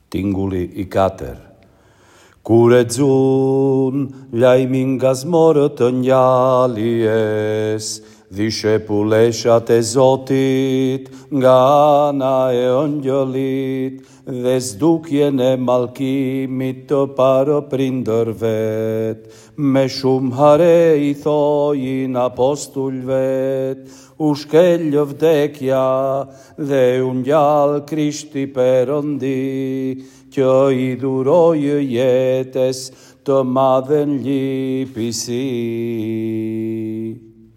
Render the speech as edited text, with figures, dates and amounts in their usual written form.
Tinguli I 4. Kuredzun, lajmingas morët njalies, dhishepulesha të Zotit, nga ana e ëngjëllit, dhe zdukjen e mallkimit të parë prindërvet, me shumë hare I thojin apostullvet, u shkel vdekja dhe u ngjall Krishti Perëndi, që I dhuroi jetës të madhen lipisi.